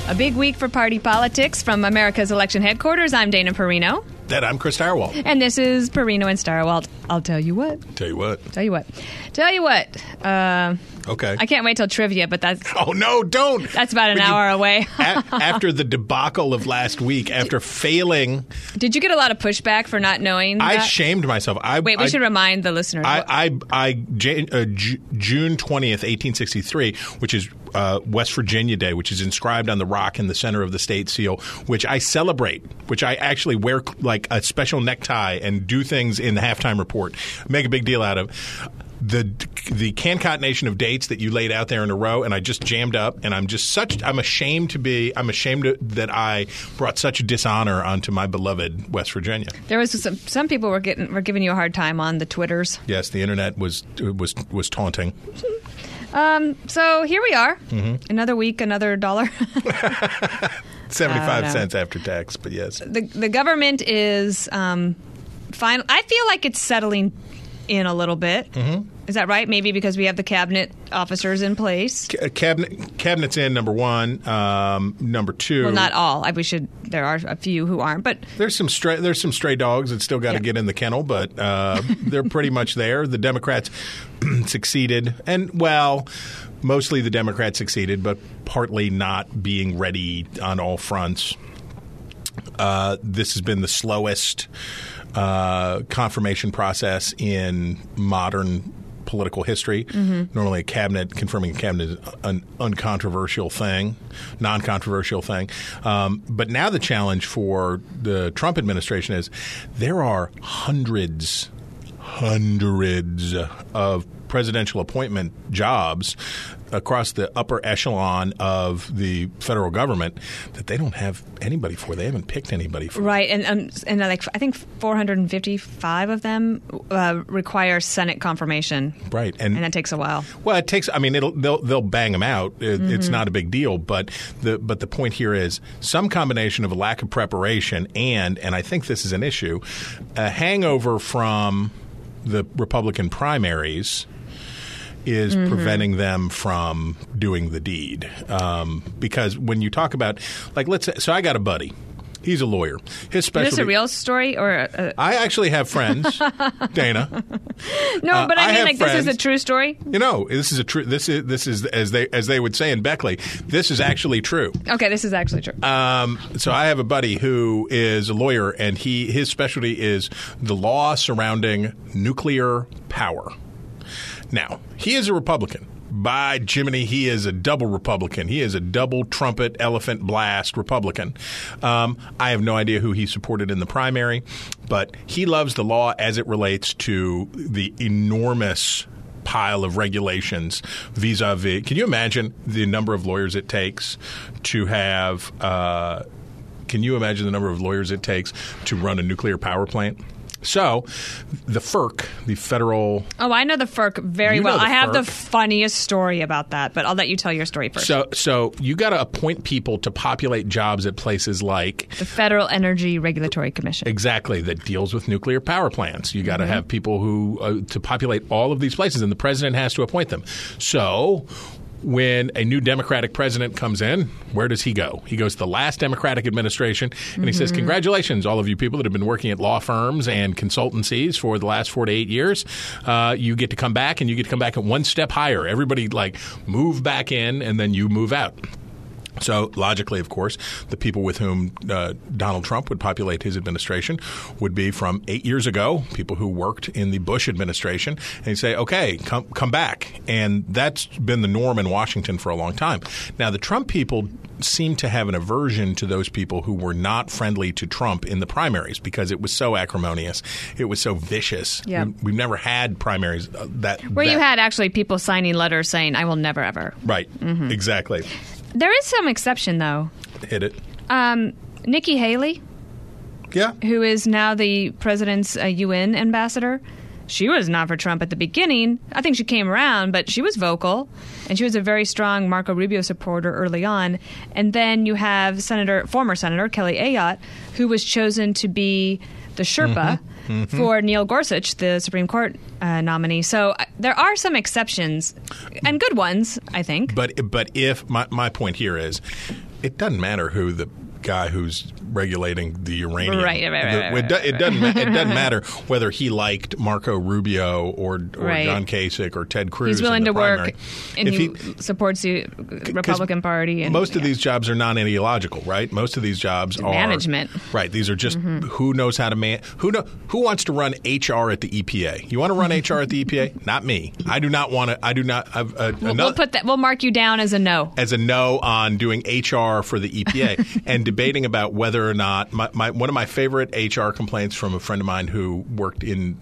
A big week for party politics from America's election headquarters. I'm Dana Perino. And I'm Chris Stirewalt. And this is Perino and Stirewalt. I'll tell you what. Okay. I can't wait till trivia, but that's... Oh, no, don't. That's about an hour away. After the debacle of last week, after failing... Did you get a lot of pushback for not knowing that? I shamed myself. We should remind the listeners. June 20th, 1863, which is West Virginia Day, which is inscribed on the rock in the center of the state seal, which I celebrate, which I actually wear like a special necktie and do things in the halftime report, make a big deal out of. The concatenation of dates that you laid out there in a row, and I just jammed up, and I'm ashamed that I brought such dishonor onto my beloved West Virginia. There was some people were giving you a hard time on the Twitters. Yes, the internet was taunting. So here we are. Mm-hmm. Another week, another dollar. 75 cents after tax, but yes. The government is fine. I feel like it's settling in a little bit. Mm-hmm. Is that right? Maybe because we have the cabinet officers in place. Cabinet's in, number one. Number two. Well, not all. There are a few who aren't, but there's some stray dogs that still got to get in the kennel, but they're pretty much there. The Democrats succeeded, and mostly the Democrats succeeded, but partly not being ready on all fronts. This has been the slowest confirmation process in modern political history. Mm-hmm. Normally, confirming a cabinet is an non-controversial thing. But now the challenge for the Trump administration is there are hundreds of presidential appointment jobs across the upper echelon of the federal government that they don't have anybody for. They haven't picked anybody for. Right, and I think 455 of them require Senate confirmation. Right, and that takes a while. Well, it takes. I mean, they'll bang them out. It's not a big deal. But the point here is some combination of a lack of preparation and I think this is an issue, a hangover from the Republican primaries is preventing them from doing the deed. Because when you talk about, let's say, so I got a buddy. He's a lawyer. His specialty. Is this a real story or? I actually have friends, Dana. No, but I mean, this is a true story. This is a true. This is as they would say in Beckley. This is actually true. Okay, this is actually true. So I have a buddy who is a lawyer, and his specialty is the law surrounding nuclear power. Now, he is a Republican. By Jiminy, he is a double Republican. He is a double trumpet elephant blast Republican. I have no idea who he supported in the primary, but he loves the law as it relates to the enormous pile of regulations vis-a-vis. Can you imagine the number of lawyers it takes to have can you imagine the number of lawyers it takes to run a nuclear power plant? So, the FERC, the federal... Oh, I know the FERC very well. I have the funniest story about that, but I'll let you tell your story first. So you got to appoint people to populate jobs at places like... The Federal Energy Regulatory Commission. Exactly, that deals with nuclear power plants. You got to have people who to populate all of these places, and the president has to appoint them. So... when a new Democratic president comes in, where does he go? He goes to the last Democratic administration, and he says, congratulations, all of you people that have been working at law firms and consultancies for the last 4 to 8 years. You get to come back, and you get to come back at one step higher. Everybody, move back in, and then you move out. So logically, of course, the people with whom Donald Trump would populate his administration would be from 8 years ago, people who worked in the Bush administration, and he'd say, okay, come back. And that's been the norm in Washington for a long time. Now, the Trump people seem to have an aversion to those people who were not friendly to Trump in the primaries because it was so acrimonious. It was so vicious. Yeah. We've never had primaries where you had actually people signing letters saying, I will never, ever. Right. Mm-hmm. Exactly. There is some exception, though. Hit it. Nikki Haley, who is now the president's UN ambassador, she was not for Trump at the beginning. I think she came around, but she was vocal, and she was a very strong Marco Rubio supporter early on. And then you have former Senator Kelly Ayotte, who was chosen to be the Sherpa for Neil Gorsuch, the Supreme Court nominee. So there are some exceptions, and good ones, I think. But if my point here is, it doesn't matter who the guy who's regulating the uranium. Right. It doesn't matter whether he liked Marco Rubio or John Kasich or Ted Cruz. He's willing to primary. work, and he supports the Republican Party. And, most of these jobs are non-ideological, right? Most of these jobs are management. Right. These are just who knows how to who wants to run HR at the EPA? You want to run HR at the EPA? Not me. I do not want to. I do not. We'll mark you down as a no. As a no on doing HR for the EPA and debating about whether or not one of my favorite HR complaints from a friend of mine who worked in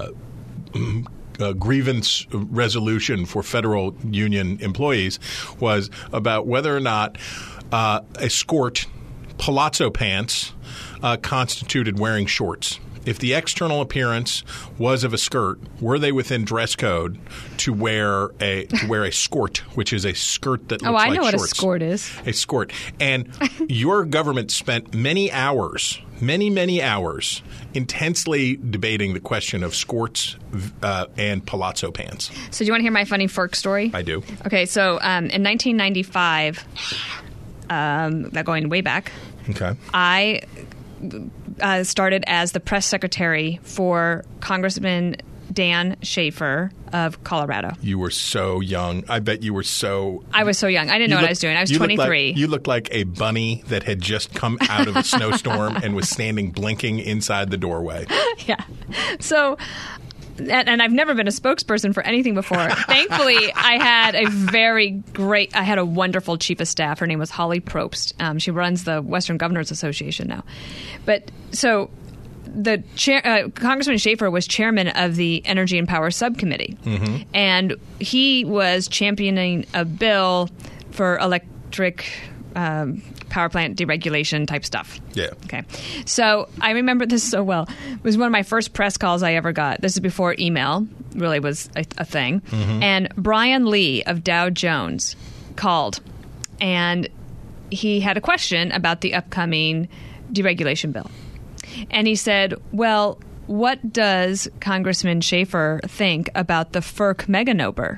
grievance resolution for federal union employees was about whether or not escort palazzo pants constituted wearing shorts. If the external appearance was of a skirt, were they within dress code to wear a skort, which is a skirt that looks like shorts? Oh, I know what a skort is. A skort. And your government spent many hours, intensely debating the question of skirts and palazzo pants. So do you want to hear my funny FERC story? I do. Okay, so in 1995, that going way back, I started as the press secretary for Congressman Dan Schaefer of Colorado. You were so young. I bet you were so... I was so young. I didn't know what I was doing. I was 23. You looked like a bunny that had just come out of a snowstorm and was standing blinking inside the doorway. Yeah. So... And I've never been a spokesperson for anything before. Thankfully, I had a wonderful chief of staff. Her name was Holly Probst. She runs the Western Governors Association now. But so the Congressman Schaefer was chairman of the Energy and Power Subcommittee. And he was championing a bill for electric power plant deregulation type stuff. Yeah. Okay. So I remember this so well. It was one of my first press calls I ever got. This is before email really was a thing. And Brian Lee of Dow Jones called, and he had a question about the upcoming deregulation bill. And he said, well, what does Congressman Schaefer think about the FERC meganoper?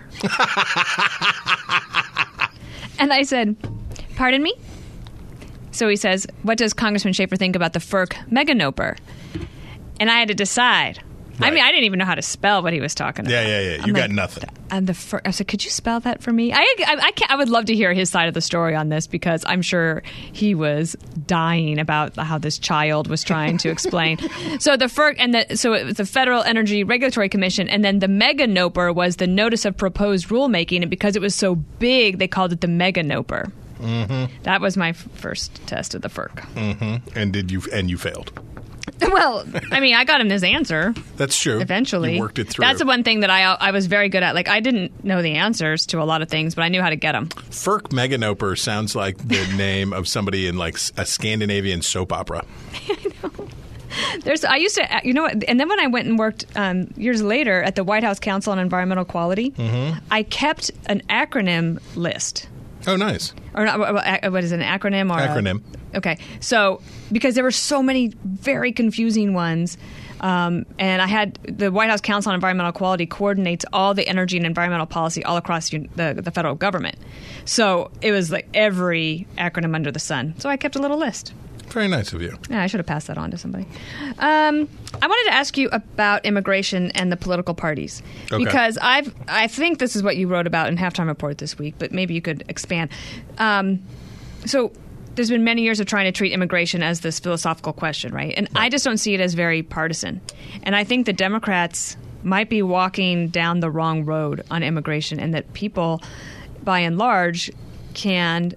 And I said, pardon me? So he says, what does Congressman Schaefer think about the FERC meganoper? And I had to decide. Right. I mean, I didn't even know how to spell what he was talking about. Yeah. You got nothing. And I said, could you spell that for me? I would love to hear his side of the story on this, because I'm sure he was dying about how this child was trying to explain. So the FERC so it was the Federal Energy Regulatory Commission, and then the meganoper was the notice of proposed rulemaking, and because it was so big, they called it the meganoper. That was my first test of the FERC. And you failed. Well, I mean, I got him his answer. That's true. Eventually. You worked it through. That's the one thing that I was very good at. Like, I didn't know the answers to a lot of things, but I knew how to get them. FERC meganoper sounds like the name of somebody in like a Scandinavian soap opera. I know. I used to, and then when I went and worked years later at the White House Council on Environmental Quality, I kept an acronym list. Oh, nice. Or not, what is it, an acronym? Acronym. Okay. So, because there were so many very confusing ones, and I had the White House Council on Environmental Quality coordinates all the energy and environmental policy all across the federal government. So it was like every acronym under the sun. So I kept a little list. Very nice of you. Yeah, I should have passed that on to somebody. I wanted to ask you about immigration and the political parties. Okay. Because I think this is what you wrote about in Halftime Report this week, but maybe you could expand. So there's been many years of trying to treat immigration as this philosophical question, right? And I just don't see it as very partisan. And I think the Democrats might be walking down the wrong road on immigration, and that people, by and large, can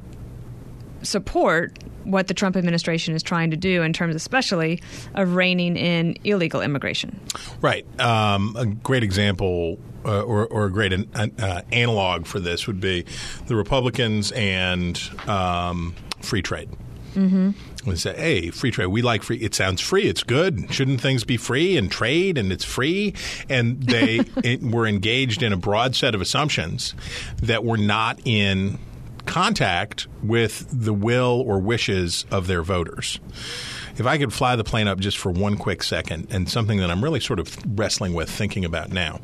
support what the Trump administration is trying to do in terms especially of reining in illegal immigration. Right. A great example or a great analog for this would be the Republicans and free trade. We say, hey, free trade, we like free. It sounds free. It's good. Shouldn't things be free and trade and it's free? And they were engaged in a broad set of assumptions that were not in contact with the will or wishes of their voters. If I could fly the plane up just for one quick second, and something that I'm really sort of wrestling with thinking about now,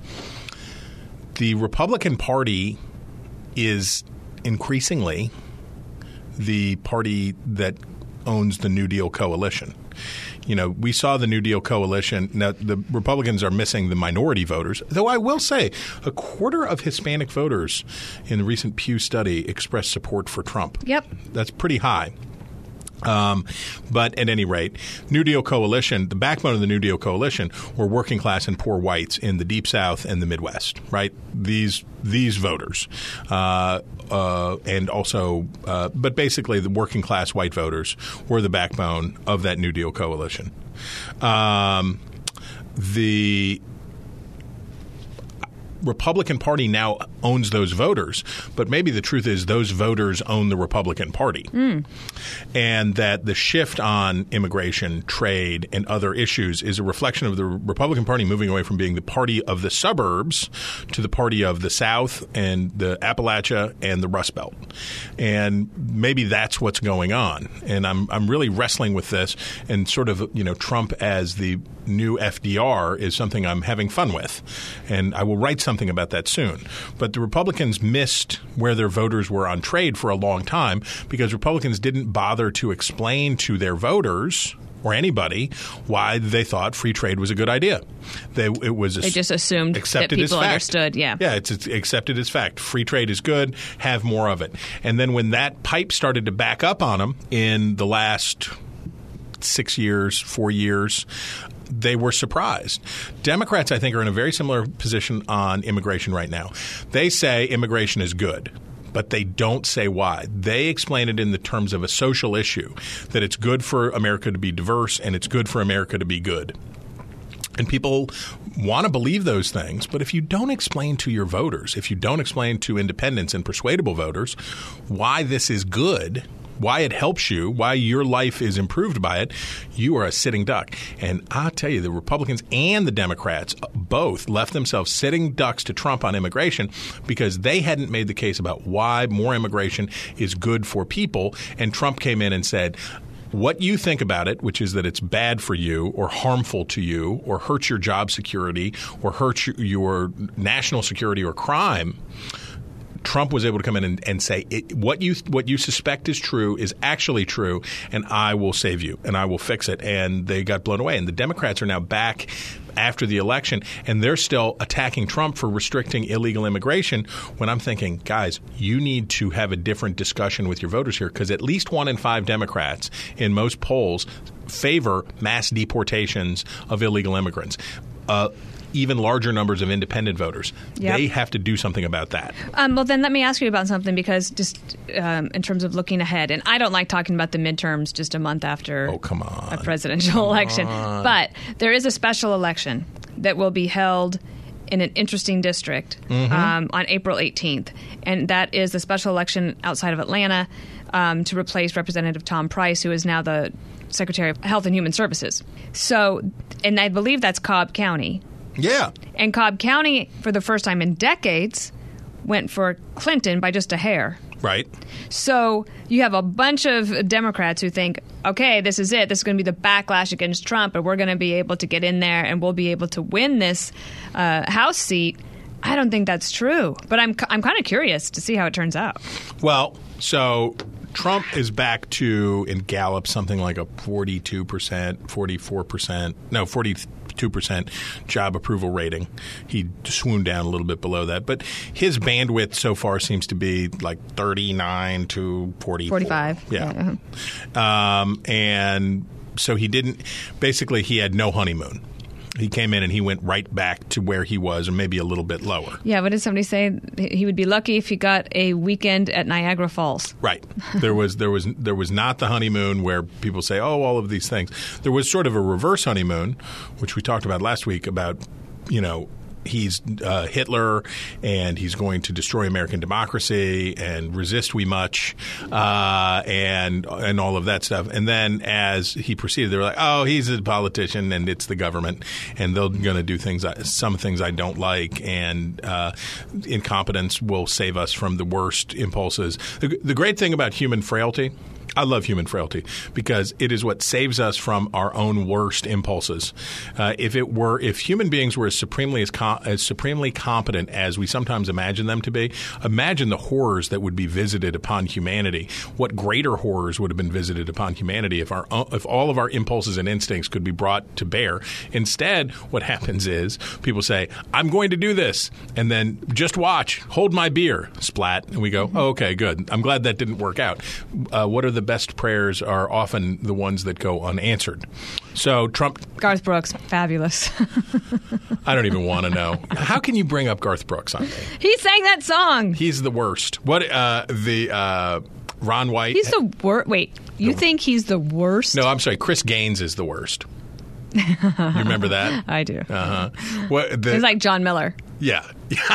the Republican Party is increasingly the party that owns the New Deal coalition. You know, we saw the New Deal coalition. Now, the Republicans are missing the minority voters, though I will say a quarter of Hispanic voters in the recent Pew study expressed support for Trump. Yep. That's pretty high. But at any rate, New Deal coalition, the backbone of the New Deal coalition were working class and poor whites in the Deep South and the Midwest, right? These voters. And also, but basically the working class white voters were the backbone of that New Deal coalition. The Republican Party now owns those voters, but maybe the truth is those voters own the Republican Party. And that the shift on immigration, trade, and other issues is a reflection of the Republican Party moving away from being the party of the suburbs to the party of the South and the Appalachia and the Rust Belt. And maybe that's what's going on. And I'm really wrestling with this, and sort of, you know, Trump as the new FDR is something I'm having fun with. And I will write something about that soon. But the Republicans missed where their voters were on trade for a long time because Republicans didn't bother to explain to their voters or anybody why they thought free trade was a good idea. They just assumed that people understood. Yeah, it's accepted as fact. Free trade is good. Have more of it. And then when that pipe started to back up on them in the last 6 years, 4 years, they were surprised. Democrats, I think, are in a very similar position on immigration right now. They say immigration is good, but they don't say why. They explain it in the terms of a social issue, that it's good for America to be diverse and it's good for America to be good. And people want to believe those things, but if you don't explain to your voters, if you don't explain to independents and persuadable voters why this is good, why it helps you, why your life is improved by it, you are a sitting duck. And I'll tell you, the Republicans and the Democrats both left themselves sitting ducks to Trump on immigration because they hadn't made the case about why more immigration is good for people. And Trump came in and said, what you think about it, which is that it's bad for you or harmful to you or hurts your job security or hurts your national security or crime, Trump was able to come in and say what you suspect is true is actually true, and I will save you and I will fix it. And they got blown away. And the Democrats are now back after the election, and they're still attacking Trump for restricting illegal immigration when I'm thinking, guys, you need to have a different discussion with your voters here because at least 1 in 5 Democrats in most polls favor mass deportations of illegal immigrants. Even larger numbers of independent voters. Yep. They have to do something about that. Well, then let me ask you about something because just in terms of looking ahead, and I don't like talking about the midterms just a month after a presidential election, but there is a special election that will be held in an interesting district on April 18th, and that is a special election outside of Atlanta to replace Representative Tom Price, who is now the Secretary of Health and Human Services. So, and I believe that's Cobb County. Yeah. And Cobb County, for the first time in decades, went for Clinton by just a hair. Right. So you have a bunch of Democrats who think, okay, this is it. This is going to be the backlash against Trump, and we're going to be able to get in there and we'll be able to win this House seat. I don't think that's true. But I'm kind of curious to see how it turns out. Well, so Trump is back to, in Gallup, something like a 42% job approval rating. He swooned down a little bit below that. But his bandwidth so far seems to be like 39 to 45. Yeah. And so he had no honeymoon. He came in and he went right back to where he was, or maybe a little bit lower. Yeah, what did somebody say? He would be lucky if he got a weekend at Niagara Falls. Right. There was not the honeymoon where people say, oh, all of these things. There was sort of a reverse honeymoon, which we talked about last week about, you know, he's Hitler and he's going to destroy American democracy and resist we much and all of that stuff. And then as he proceeded, they were like, oh, he's a politician and it's the government and they're going to do some things I don't like, and incompetence will save us from the worst impulses. The great thing about human frailty, I love human frailty because it is what saves us from our own worst impulses. If human beings were as supremely competent as we sometimes imagine them to be, imagine the horrors that would be visited upon humanity. What greater horrors would have been visited upon humanity if all of our impulses and instincts could be brought to bear. Instead, what happens is people say, "I'm going to do this," and then just watch, hold my beer, splat, and we go, "Oh, okay, good. I'm glad that didn't work out." What are the best prayers are often the ones that go unanswered. So Trump... Garth Brooks, fabulous. I don't even want to know. How can you bring up Garth Brooks on me? He sang that song. He's the worst. What, Ron White... He's the worst. Wait, you think he's the worst? No, I'm sorry. Chris Gaines is the worst. You remember that? I do. Uh-huh. He's like John Miller. Yeah.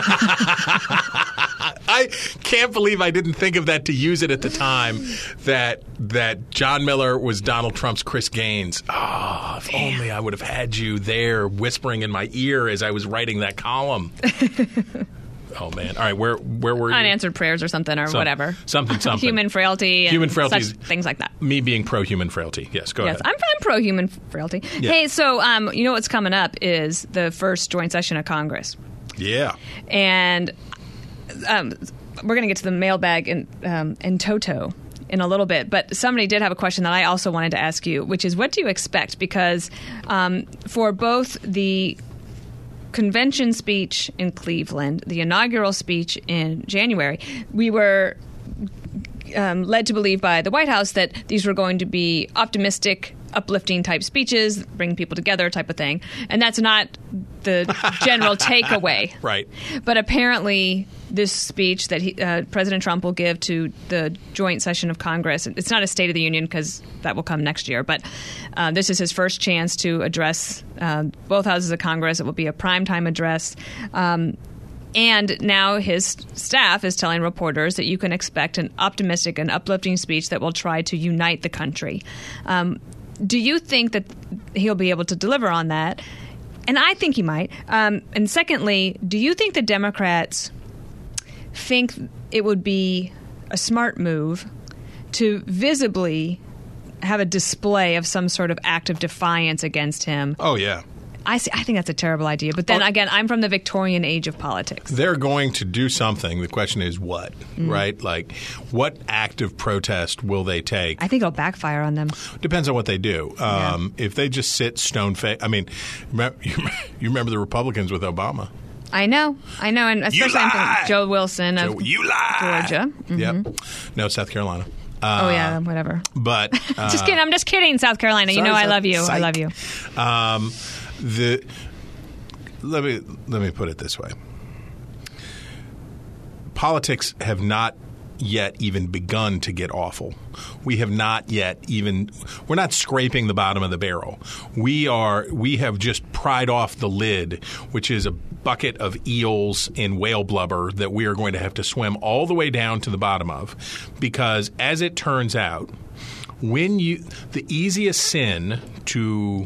I can't believe I didn't think of that to use it at the time, that John Miller was Donald Trump's Chris Gaines. Oh, if only I would have had you there whispering in my ear as I was writing that column. Oh, man. All right, where were you? Unanswered prayers or something or whatever. Something. Human frailty. Human frailty. Things like that. Me being pro-human frailty. Yes, go ahead. I'm pro-human frailty. Yeah. Hey, so you know what's coming up is the first joint session of Congress. Yeah. And we're going to get to the mailbag in toto in a little bit. But somebody did have a question that I also wanted to ask you, which is what do you expect? Because for both the convention speech in Cleveland, the inaugural speech in January, we were led to believe by the White House that these were going to be optimistic, uplifting type speeches, bring people together type of thing. And that's not the general takeaway. Right. But apparently this speech that President Trump will give to the joint session of Congress, it's not a State of the Union because that will come next year, but this is his first chance to address both houses of Congress. It will be a primetime address. And now his staff is telling reporters that you can expect an optimistic and uplifting speech that will try to unite the country. Do you think that he'll be able to deliver on that? And I think he might. And secondly, do you think the Democrats think it would be a smart move to visibly have a display of some sort of act of defiance against him? Oh, yeah. I think that's a terrible idea. But then again, I'm from the Victorian age of politics. They're going to do something. The question is what, right? Like, what act of protest will they take? I think it'll backfire on them. Depends on what they do. If they just sit stone-faced. I mean, you remember the Republicans with Obama. I know. And especially I'm from Joe Wilson of Georgia. Mm-hmm. Yep. No, South Carolina. Whatever. But just kidding. I'm just kidding, South Carolina. Sorry, I love you. Psych. I love you. Let me put it this way. Politics have not yet even begun to get awful. We have not yet even – we're not scraping the bottom of the barrel. We have just pried off the lid, which is a bucket of eels and whale blubber that we are going to have to swim all the way down to the bottom of, because as it turns out, the easiest sin to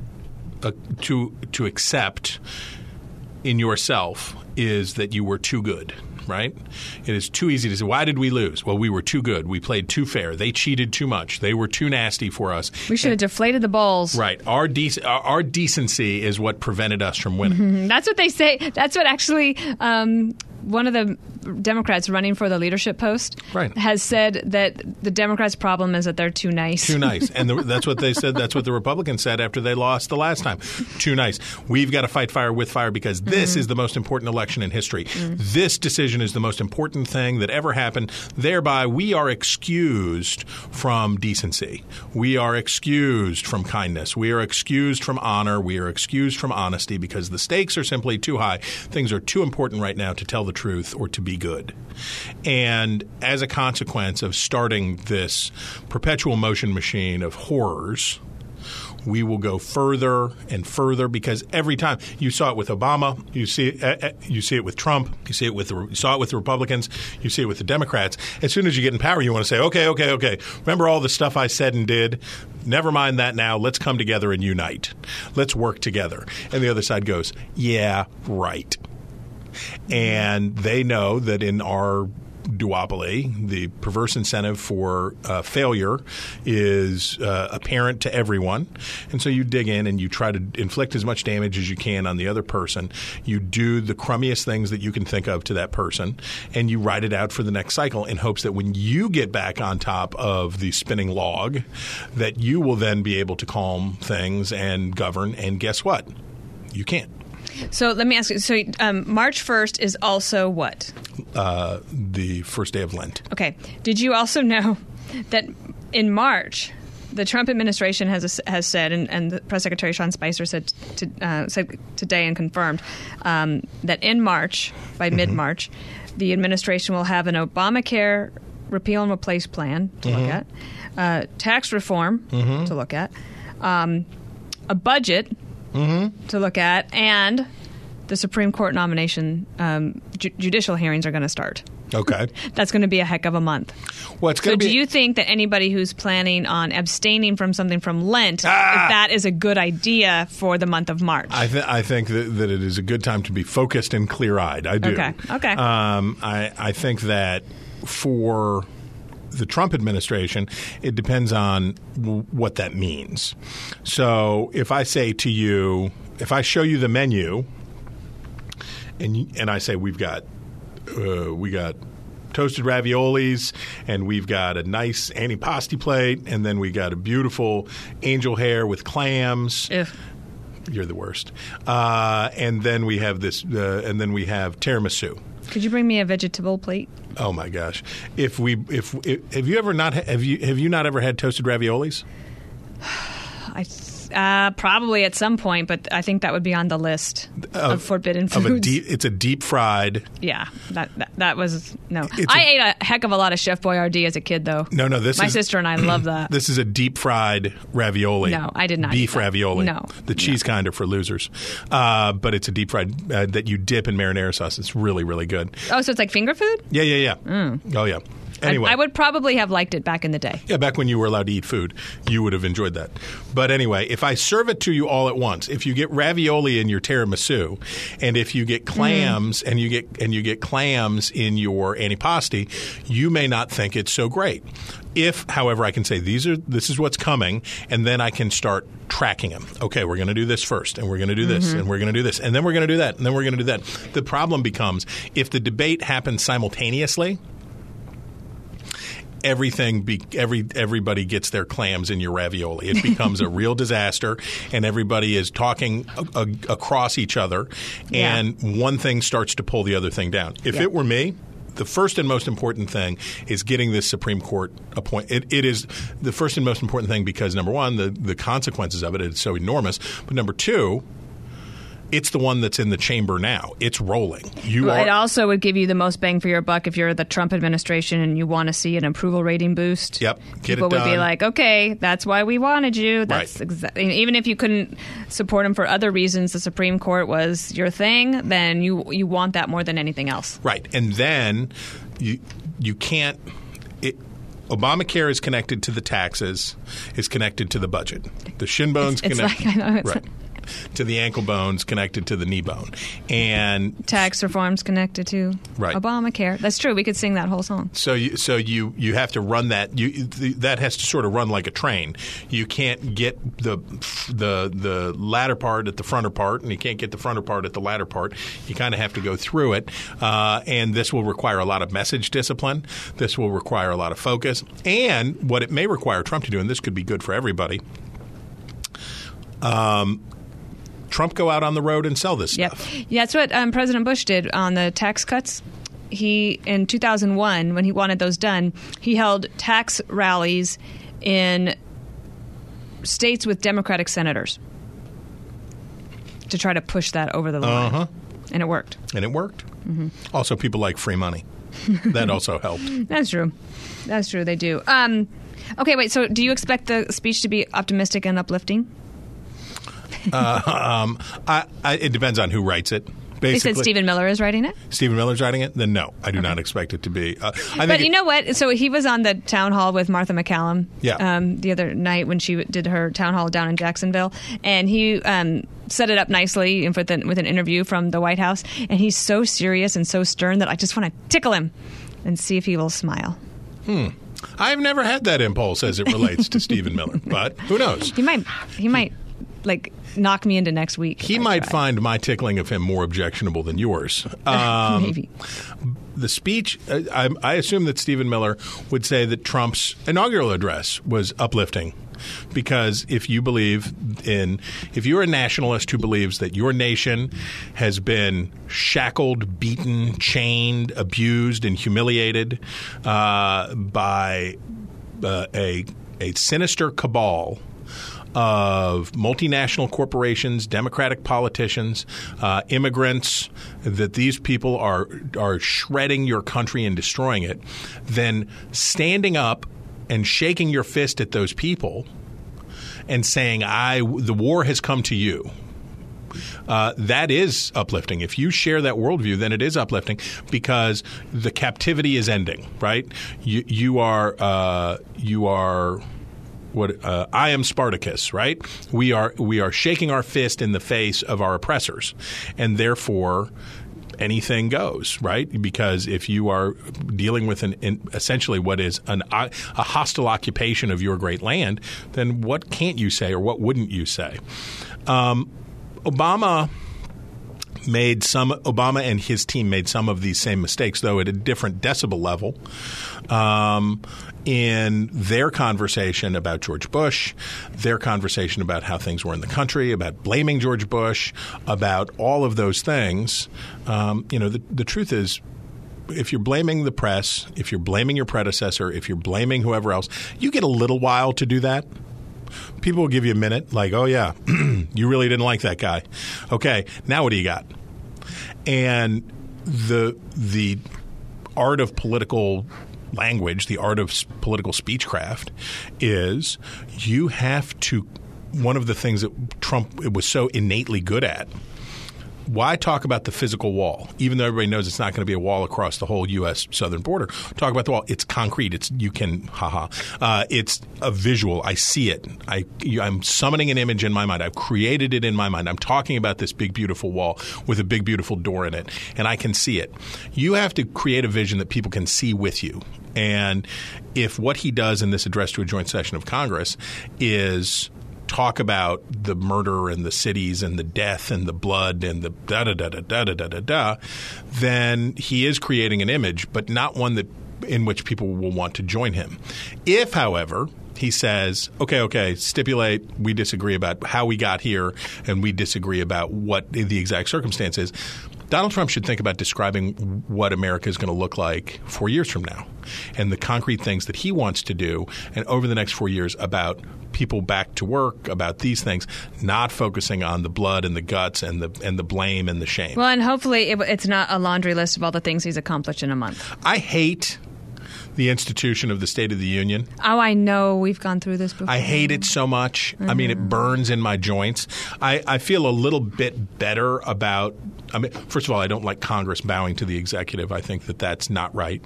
accept in yourself is that you were too good. Right? It is too easy to say, why did we lose? Well, we were too good. We played too fair. They cheated too much. They were too nasty for us. We should have deflated the balls. Right. Our decency is what prevented us from winning. Mm-hmm. That's what they say. That's what actually one of the Democrats running for the leadership post has said, that the Democrats' problem is that they're too nice. Too nice. And that's what they said. That's what the Republicans said after they lost the last time. Too nice. We've got to fight fire with fire because this is the most important election in history. This decision is the most important thing that ever happened. Thereby, we are excused from decency. We are excused from kindness. We are excused from honor. We are excused from honesty because the stakes are simply too high. Things are too important right now to tell the truth or to be good. And as a consequence of starting this perpetual motion machine of horrors, we will go further and further because every time you saw it with Obama, you see it with Trump, you saw it with the Republicans, you see it with the Democrats. As soon as you get in power, you want to say, okay. Remember all the stuff I said and did? Never mind that now. Let's come together and unite. Let's work together. And the other side goes, yeah, right. And they know that in our duopoly, the perverse incentive for failure is apparent to everyone. And so you dig in and you try to inflict as much damage as you can on the other person. You do the crummiest things that you can think of to that person, and you ride it out for the next cycle in hopes that when you get back on top of the spinning log, that you will then be able to calm things and govern. And guess what? You can't. So let me ask you. So March 1st is also what? The first day of Lent. Okay. Did you also know that in March, the Trump administration has said, and the Press Secretary Sean Spicer said today and confirmed that in March, by mid-March, the administration will have an Obamacare repeal and replace plan to look at, tax reform to look at, a budget to look at, and the Supreme Court nomination judicial hearings are going to start. Okay. That's going to be a heck of a month. Well, it's going to be. Do you think that anybody who's planning on abstaining from something from Lent, that is a good idea for the month of March? I think that it is a good time to be focused and clear-eyed. I do. Okay. I think that for the Trump administration, it depends on what that means. So if I say to you, if I show you the menu and I say we got toasted raviolis, and we've got a nice antipasti plate, and then we got a beautiful angel hair with clams. You're the worst. And then we have this, and then we have tiramisu. Could you bring me a vegetable plate? Oh my gosh! Have you not ever had toasted raviolis? Probably at some point, but I think that would be on the list of forbidden foods. It's a deep fried. Yeah, that was no. I ate a heck of a lot of Chef Boyardee as a kid, though. No, my sister and I love that. This is a deep fried ravioli. No, I did not. Beef ravioli. No, the cheese kind are for losers. But it's a deep fried that you dip in marinara sauce. It's really, really good. Oh, so it's like finger food? Yeah. Oh yeah. Anyway, I would probably have liked it back in the day. Yeah, back when you were allowed to eat food, you would have enjoyed that. But anyway, if I serve it to you all at once, if you get ravioli in your tiramisu, and if you get clams and you get clams in your antipasti, you may not think it's so great. If, however, I can say this is what's coming, and then I can start tracking them. Okay, we're going to do this first, and we're going to do this, and we're going to do this, and then we're going to do that, and then we're going to do that. The problem becomes if the debate happens simultaneously, everybody gets their clams in your ravioli. It becomes a real disaster, and everybody is talking across each other, and one thing starts to pull the other thing down. If it were me, the first and most important thing is getting this Supreme Court appointed. It is the first and most important thing because, number one, the consequences of it is so enormous, but number two, it's the one that's in the chamber now. It's rolling. It also would give you the most bang for your buck if you're the Trump administration and you want to see an approval rating boost. Yep. People would be like, okay, that's why we wanted you. That's exactly. Even if you couldn't support him for other reasons, the Supreme Court was your thing, then you want that more than anything else. Right. And then you can't Obamacare is connected to the taxes, is connected to the budget. The shin bone's connected. I know. Right. To the ankle bones connected to the knee bone, and tax reforms connected to Obamacare. That's true. We could sing that whole song. So you have to run that. That has to sort of run like a train. You can't get the latter part at the fronter part, and you can't get the fronter part at the latter part. You kind of have to go through it, and this will require a lot of message discipline. This will require a lot of focus, and what it may require Trump to do, and this could be good for everybody. Trump go out on the road and sell this stuff. Yeah, that's what President Bush did on the tax cuts. He, in 2001, when he wanted those done, he held tax rallies in states with Democratic senators to try to push that over the line. And it worked. Mm-hmm. Also, people like free money. That also helped. That's true. They do. Okay, wait. So do you expect the speech to be optimistic and uplifting? It depends on who writes it. Basically. They said Stephen Miller is writing it? Stephen Miller's writing it? Then no, I do not expect it to be. But you know what? So he was on the town hall with Martha McCallum the other night when she did her town hall down in Jacksonville. And he set it up nicely with an interview from the White House. And he's so serious and so stern that I just want to tickle him. and see if he will smile. I've never had that impulse as it relates to Stephen Miller, but who knows? He might like knock me into next week. He might find my tickling of him more objectionable than yours. Maybe. The speech, I assume that Stephen Miller would say that Trump's inaugural address was uplifting. Because if you're a nationalist who believes that your nation has been shackled, beaten, chained, abused, and humiliated by a sinister cabal of multinational corporations, Democratic politicians, immigrants, that these people are shredding your country and destroying it, then standing up and shaking your fist at those people and saying, the war has come to you. That is uplifting. If you share that worldview, then it is uplifting because the captivity is ending, right? You are what I am Spartacus, right? We are shaking our fist in the face of our oppressors, and therefore anything goes, right? Because if you are dealing with essentially what is a hostile occupation of your great land, then what can't you say or what wouldn't you say? Obama and his team made some of these same mistakes, though at a different decibel level. In their conversation about George Bush, their conversation about how things were in the country, about blaming George Bush, about all of those things, the truth is, if you're blaming the press, if you're blaming your predecessor, if you're blaming whoever else, you get a little while to do that. People will give you a minute, like, oh, yeah, you really didn't like that guy. Okay, now what do you got? And the art of political language, the art of political speechcraft is you have to – one of the things that Trump was so innately good at, why talk about the physical wall? Even though everybody knows it's not going to be a wall across the whole U.S. southern border, talk about the wall. It's concrete. It's a visual. I see it. I'm summoning an image in my mind. I've created it in my mind. I'm talking about this big, beautiful wall with a big, beautiful door in it, and I can see it. You have to create a vision that people can see with you. And if what he does in this address to a joint session of Congress is talk about the murder and the cities and the death and the blood and the da-da-da-da-da-da-da-da, then he is creating an image, but not one in which people will want to join him. If, however, he says, okay, stipulate we disagree about how we got here and we disagree about what the exact circumstance is, Donald Trump should think about describing what America is going to look like 4 years from now and the concrete things that he wants to do and over the next 4 years about people back to work, about these things, not focusing on the blood and the guts and the blame and the shame. Well, and hopefully it's not a laundry list of all the things he's accomplished in a month. I hate the institution of the State of the Union. Oh, I know. We've gone through this before. I hate it so much. I mean, it burns in my joints. I feel a little bit better about first of all, I don't like Congress bowing to the executive. I think that that's not right.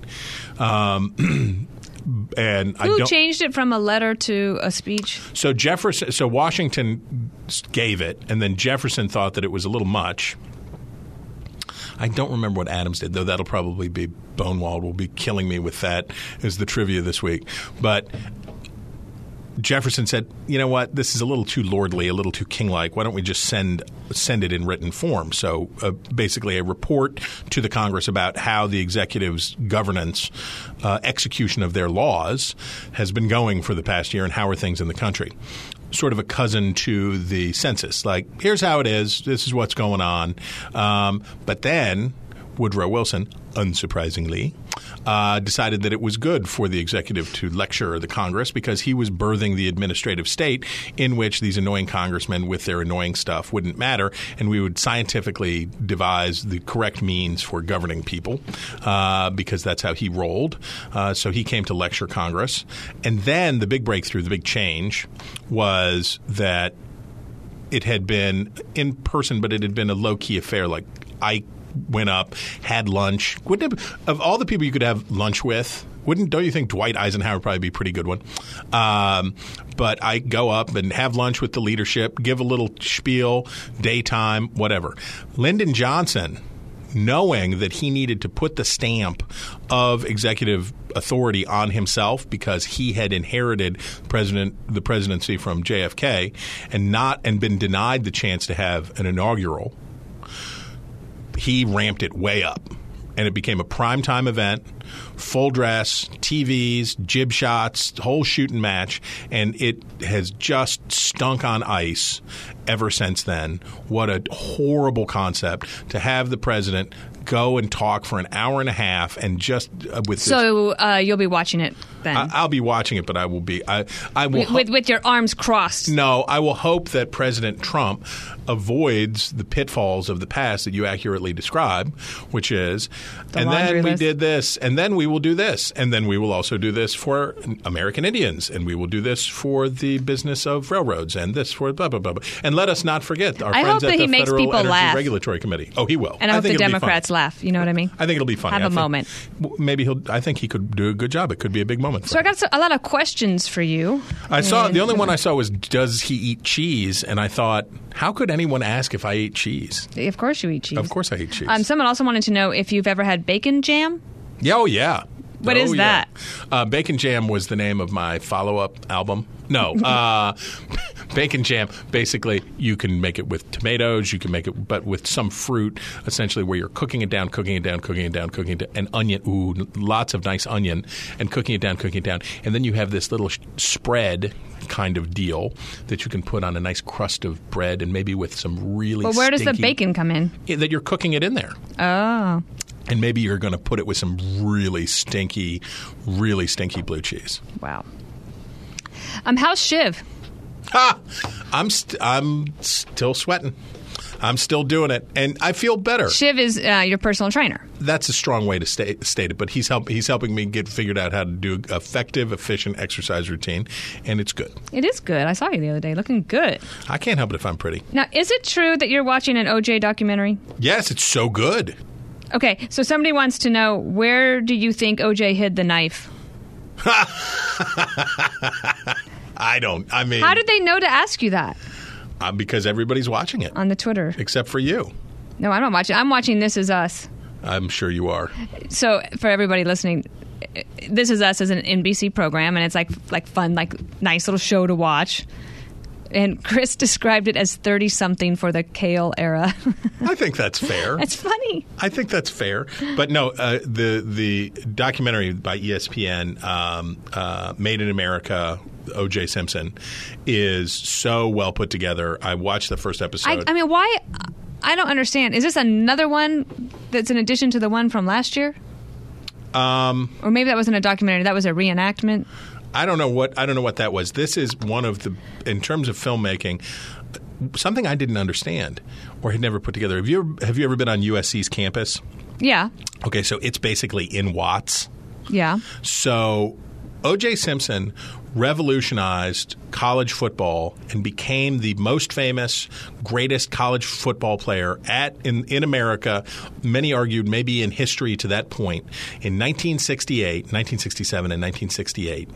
And Who changed it from a letter to a speech? So Washington gave it, and then Jefferson thought that it was a little much. I don't remember what Adams did, though that'll probably be Bonewald will be killing me with that as the trivia this week. But Jefferson said, you know what, this is a little too lordly, a little too king-like. Why don't we just send it in written form? So basically a report to the Congress about how the executive's governance, execution of their laws has been going for the past year and how are things in the country. Sort of a cousin to the census. Like, here's how it is. This is what's going on. But then Woodrow Wilson, unsurprisingly, decided that it was good for the executive to lecture the Congress because he was birthing the administrative state in which these annoying congressmen with their annoying stuff wouldn't matter, and we would scientifically devise the correct means for governing people because that's how he rolled. So he came to lecture Congress. And then the big breakthrough, the big change was that it had been in person, but it had been a low-key affair. Like, I went up, had lunch. Of all the people you could have lunch with, don't you think Dwight Eisenhower would probably be a pretty good one? But I go up and have lunch with the leadership, give a little spiel, daytime, whatever. Lyndon Johnson, knowing that he needed to put the stamp of executive authority on himself because he had inherited the presidency from JFK and been denied the chance to have an inaugural. He ramped it way up, and it became a primetime event, full dress, TVs, jib shots, whole shooting match, and it has just stunk on ice ever since then. What a horrible concept to have the president go and talk for an hour and a half and just with So you'll be watching it then? I'll be watching it, but I will be I will with your arms crossed. No, I will hope that President Trump avoids the pitfalls of the past that you accurately describe, which is, and then we did this, and then we will do this, and then we will also do this for American Indians, and we will do this for the business of railroads, and this for blah, blah, blah, blah. And let us not forget our friends at the Federal Energy Regulatory Committee. Oh, he will. And I hope the Democrats laugh. You know what I mean? I think it'll be funny. Have a moment. Maybe I think he could do a good job. It could be a big moment for him. I got a lot of questions for you. The only one I saw was, does he eat cheese? And I thought, how could anyone ask if I eat cheese? Of course you eat cheese. Of course I eat cheese. Someone also wanted to know if you've ever had bacon jam. Oh, yeah. What is that? Bacon Jam was the name of my follow-up album. No. Bacon Jam, basically, you can make it with tomatoes. You can make it, but with some fruit, essentially, where you're cooking it down, and onion. Ooh, lots of nice onion, and cooking it down. And then you have this little spread kind of deal that you can put on a nice crust of bread and maybe with some really But where does the bacon come in? That you're cooking it in there. Oh. And maybe you're going to put it with some really stinky blue cheese. Wow. How's Shiv? I'm still sweating. I'm still doing it, and I feel better. Shiv is your personal trainer. That's a strong way to state it, but he's helping me get figured out how to do effective, efficient exercise routine, and it's good. It is good. I saw you the other day, looking good. I can't help it if I'm pretty. Now, is it true that you're watching an OJ documentary? Yes, it's so good. Okay, so somebody wants to know, where do you think OJ hid the knife? I mean... How did they know to ask you that? Because everybody's watching it. On the Twitter. Except for you. No, I'm not watching. I'm watching This Is Us. I'm sure you are. So, for everybody listening, This Is Us is an NBC program, and it's like fun, nice little show to watch. And Chris described it as 30-something for the Kale era. I think that's fair. That's funny. I think that's fair. But no, the documentary by ESPN, Made in America, O.J. Simpson, is so well put together. I watched the first episode. I mean, why? I don't understand. Is this another one that's in addition to the one from last year? Or maybe that wasn't a documentary. That was a reenactment. I don't know what that was. This is one of the, in terms of filmmaking, something I didn't understand or had never put together. Have you ever been on USC's campus? Yeah. Okay, so it's basically in Watts. Yeah. So O.J. Simpson revolutionized college football and became the most famous, greatest college football player in America. Many argued maybe in history to that point. In 1967 and 1968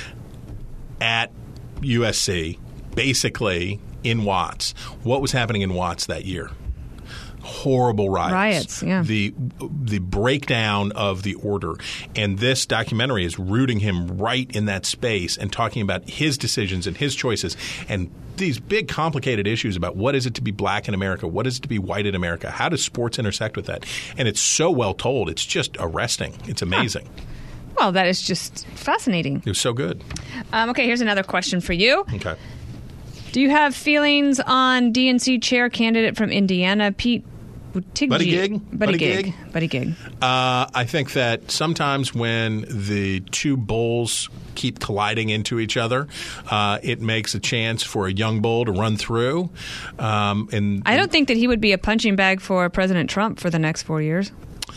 at USC, basically in Watts. What was happening in Watts that year? Horrible riots. Yeah. The breakdown of the order. And this documentary is rooting him right in that space and talking about his decisions and his choices and these big complicated issues about what is it to be black in America, what is it to be white in America, how does sports intersect with that? And it's so well told. It's just arresting. It's amazing. Huh. Well, that is just fascinating. It was so good. Okay, here's another question for you. Okay. Do you have feelings on DNC chair candidate from Indiana, Pete Buttigieg? Buttigieg. I think that sometimes when the two bulls keep colliding into each other, it makes a chance for a young bull to run through. I don't think that he would be a punching bag for President Trump for the next 4 years.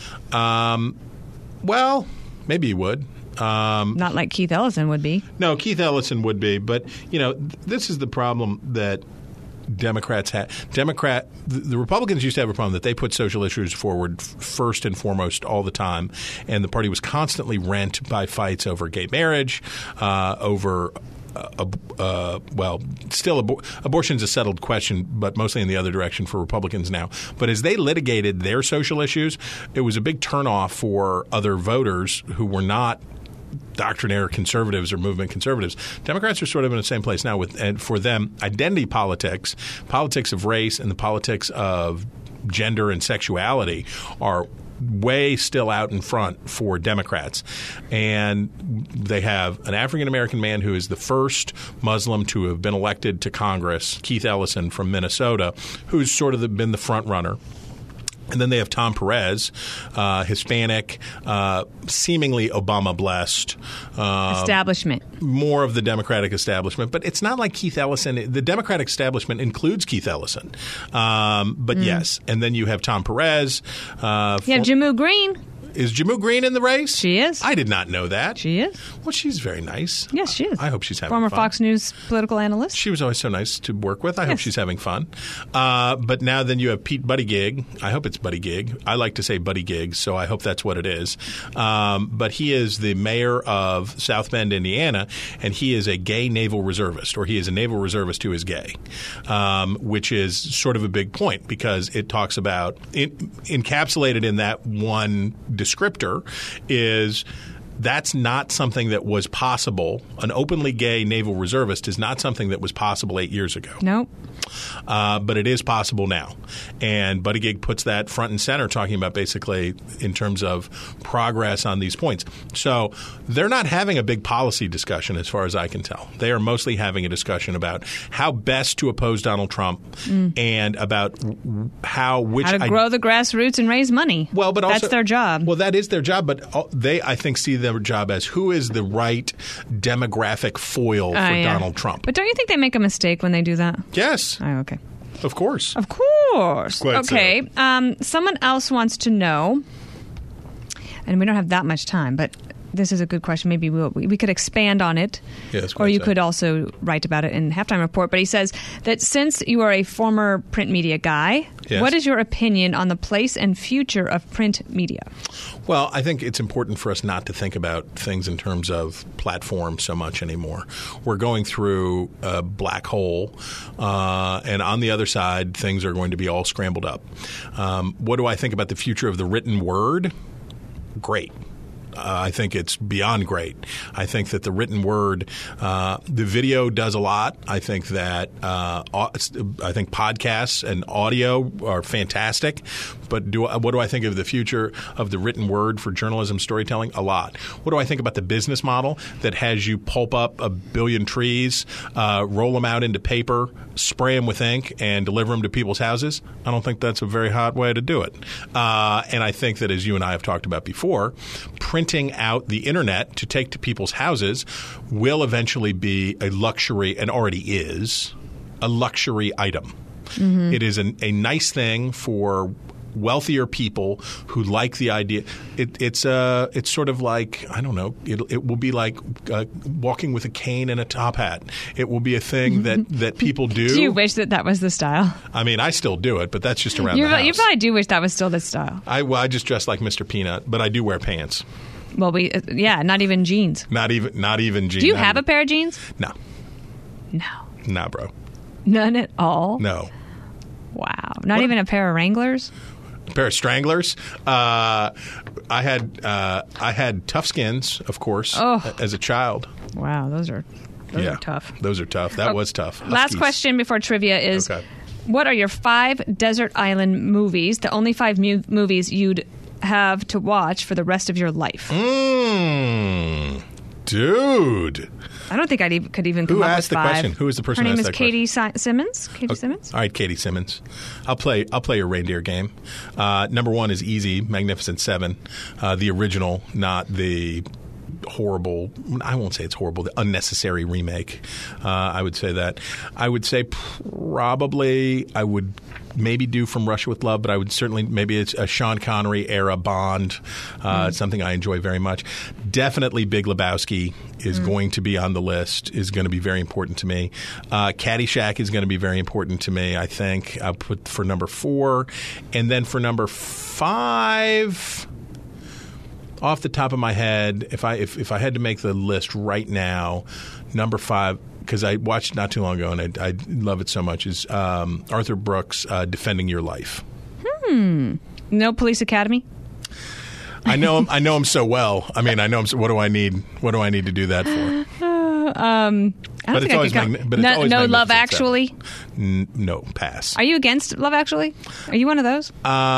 Well, maybe he would. Not like Keith Ellison would be. No, Keith Ellison would be. But, this is the problem that Democrats had. The Republicans used to have a problem that they put social issues forward first and foremost all the time, and the party was constantly rent by fights over gay marriage, over abortion's a settled question, but mostly in the other direction for Republicans now. But as they litigated their social issues, it was a big turnoff for other voters who were not doctrinaire conservatives or movement conservatives. Democrats are sort of in the same place now and for them, identity politics, politics of race, and the politics of gender and sexuality are way still out in front for Democrats. And they have an African-American man who is the first Muslim to have been elected to Congress, Keith Ellison from Minnesota, who's sort of been the front runner. And then they have Tom Perez, Hispanic, seemingly Obama-blessed. Establishment. More of the Democratic establishment. But it's not like Keith Ellison. The Democratic establishment includes Keith Ellison. But yes. And then you have Tom Perez. You have Jammu Green. Is Jammu Green in the race? She is. I did not know that. She is. Well, she's very nice. Yes, she is. I hope she's having fun. Former fun. Fox News political analyst. She was always so nice to work with. I hope she's having fun. But now then you have Pete Buttigieg. I hope it's Buttigieg. I like to say Buttigieg, so I hope that's what it is. But he is the mayor of South Bend, Indiana, and he is a gay naval reservist, or he is a naval reservist who is gay, which is sort of a big point because it talks about encapsulated in that one descriptor is that's not something that was possible. An openly gay naval reservist is not something that was possible 8 years ago. Nope. But it is possible now. And Buttigieg puts that front and center, talking about basically in terms of progress on these points. So they're not having a big policy discussion as far as I can tell. They are mostly having a discussion about how best to oppose Donald Trump and about how to grow the grassroots and raise money. Well, but also, that's their job. Well, that is their job. But they, I think, see their job as who is the right demographic foil for Donald Trump. But don't you think they make a mistake when they do that? Yes. Oh, okay. Of course. Of course. Quite okay. So. Someone else wants to know, and we don't have that much time, but this is a good question. Maybe we could expand on it. Yes, or you could also write about it in Halftime Report. But he says that since you are a former print media guy, what is your opinion on the place and future of print media? Well, I think it's important for us not to think about things in terms of platform so much anymore. We're going through a black hole, and on the other side, things are going to be all scrambled up. What do I think about the future of the written word? Great. I think it's beyond great. I think that the written word, the video does a lot. I think that I think podcasts and audio are fantastic. But what do I think of the future of the written word for journalism storytelling? A lot. What do I think about the business model that has you pulp up 1 billion trees, roll them out into paper, spray them with ink, and deliver them to people's houses? I don't think that's a very hot way to do it. And I think that, as you and I have talked about before, printing out the internet to take to people's houses will eventually be a luxury, and already is, a luxury item. Mm-hmm. It is a nice thing for wealthier people who like the idea. It's sort of like, I don't know, it will be like walking with a cane and a top hat. It will be a thing that people do. Do you wish that was the style? I mean, I still do it, but that's just around the house. You probably do wish that was still the style. I just dress like Mr. Peanut, but I do wear pants. Well, not even jeans. Not even jeans. Do you have a pair of jeans? No. No. Nah, bro. None at all? No. Wow. Not even a pair of Wranglers? A pair of Stranglers. I had Tough Skins, of course, as a child. Wow, those are tough. Those are tough. That was tough. Huskies. Last question before trivia is, what are your 5 desert island movies, the only 5 movies you'd have to watch for the rest of your life? Dude. I don't think I could even come up with 5. Who asked the question? Who is the person who asked that question? Her name is Katie Simmons. Katie Simmons? All right, Katie Simmons. I'll play your reindeer game. Number 1 is easy, Magnificent Seven, the original, not the horrible, I won't say it's horrible, the unnecessary remake. I would say that. I would say probably I would maybe do From Russia with Love, but I would certainly, maybe it's a Sean Connery era Bond. It's something I enjoy very much. Definitely Big Lebowski is going to be on the list, is going to be very important to me. Caddyshack is going to be very important to me, I think. I'll put for number 4. And then for number 5... Off the top of my head, if I had to make the list right now, number 5, because I watched not too long ago and I love it so much, is Arthur Brooks' Defending Your Life. No Police Academy? I know him so well. I mean, I know him. So what do I need to do that for? I don't think I could come. No Love Actually? No, pass. Are you against Love Actually? Are you one of those?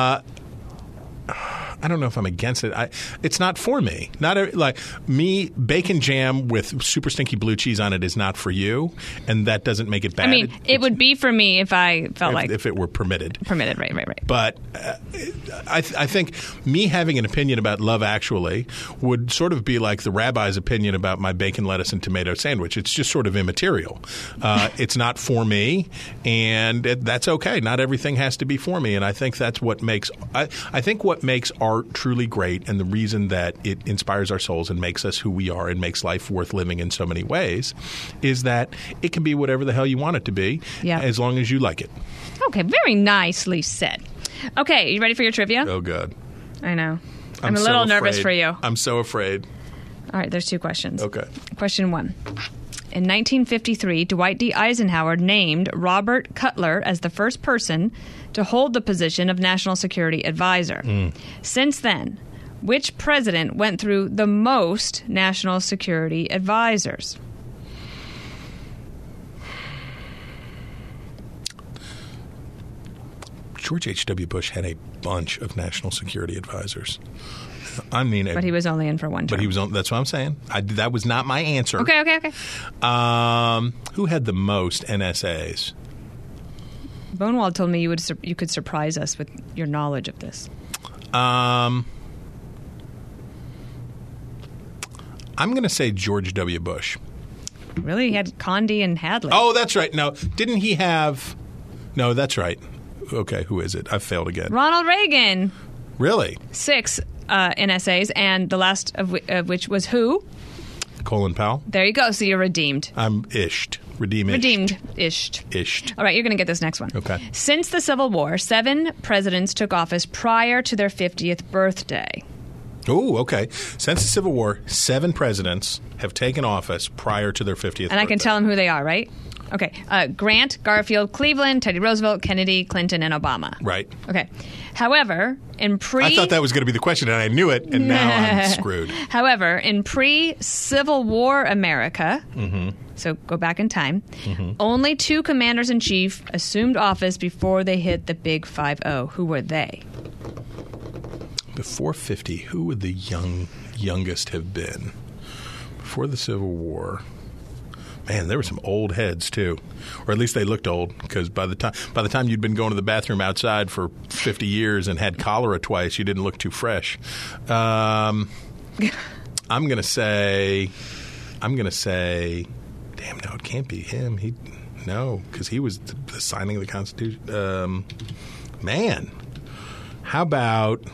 I don't know if I'm against it. It's not for me. Like me, bacon jam with super stinky blue cheese on it is not for you, and that doesn't make it bad. I mean, it would be for me if I felt like if it were permitted. Permitted, right. But I think me having an opinion about Love Actually would sort of be like the rabbi's opinion about my bacon, lettuce, and tomato sandwich. It's just sort of immaterial. It's not for me, and that's okay. Not everything has to be for me, and I think that's what makes. I think what makes art truly great, and the reason that it inspires our souls and makes us who we are and makes life worth living in so many ways is that it can be whatever the hell you want it to be, as long as you like it. Okay, very nicely said. Okay, you ready for your trivia? Oh, God. I know. I'm a little nervous for you. I'm so afraid. All right, there's 2 questions. Okay. Question 1. In 1953, Dwight D. Eisenhower named Robert Cutler as the first person to hold the position of National Security Advisor. Since then, which president went through the most national security advisors? George H.W. Bush had a bunch of national security advisors. I mean, but he was only in for one term. But he was on. That's what I'm saying. That was not my answer. Okay. Who had the most NSAs? Bonewald told me you could surprise us with your knowledge of this. I'm going to say George W. Bush. Really? He had Condi and Hadley. Oh, that's right. No, didn't he have? No, that's right. Okay, who is it? I failed again. Ronald Reagan. Really? 6 NSAs, and the last of which was who? Colin Powell. There you go. So you're redeemed. I'm ished. Redeemed-ished. Ished. All right, you're going to get this next one. Okay. Since the Civil War, 7 presidents took office prior to their 50th birthday. Oh, okay. Since the Civil War, 7 presidents have taken office prior to their 50th birthday. And I can tell them who they are, right? Okay. Grant, Garfield, Cleveland, Teddy Roosevelt, Kennedy, Clinton, and Obama. Right. Okay. However, in I thought that was going to be the question, and I knew it, and now I'm screwed. However, in pre-Civil War America, so go back in time, only 2 commanders-in-chief assumed office before they hit the big 5-0. Who were they? Before 50, who would the youngest have been? Before the Civil War. Man, there were some old heads too, or at least they looked old. Because by the time you'd been going to the bathroom outside for 50 years and had cholera twice, you didn't look too fresh. I'm gonna say, damn, no, it can't be him. Because he was the signing of the Constitution. Man, how about?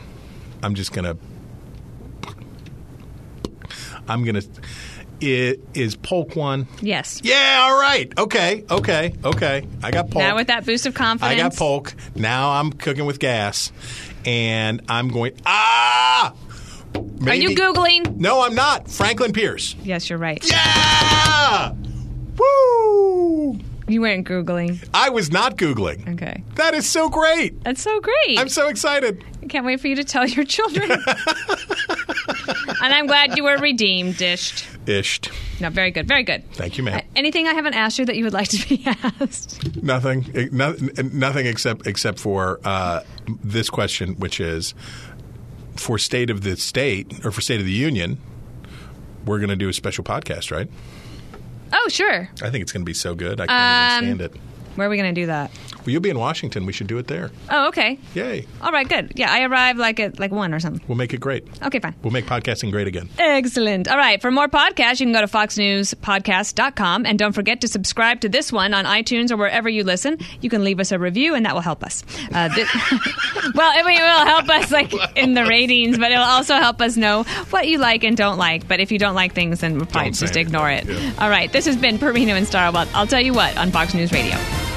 Is Polk one? Yes. Yeah, all right. Okay. I got Polk. Now with that boost of confidence. I got Polk. Now I'm cooking with gas. And I'm going, maybe. Are you Googling? No, I'm not. Franklin Pierce. Yes, you're right. Yeah! Woo! You weren't Googling. I was not Googling. Okay. That is so great. That's so great. I'm so excited. I can't wait for you to tell your children. And I'm glad you were redeemed-ished. Ished. No, very good. Very good. Thank you, ma'am. Anything I haven't asked you that you would like to be asked? Nothing except for this question, which is for State of the State or for State of the Union, we're going to do a special podcast, right? Oh, sure. I think it's going to be so good. I can't even stand it. Where are we going to do that? Well, you'll be in Washington. We should do it there. Oh, okay. Yay. All right, good. Yeah, I arrive at 1 or something. We'll make it great. Okay, fine. We'll make podcasting great again. Excellent. All right, for more podcasts, you can go to foxnewspodcast.com. And don't forget to subscribe to this one on iTunes or wherever you listen. You can leave us a review, and that will help us. Well, it will help us in the ratings, but it'll also help us know what you like and don't like. But if you don't like things, then we'll probably just ignore it. Yeah. All right, this has been Perino and Starwell. I'll tell you what on Fox News Radio.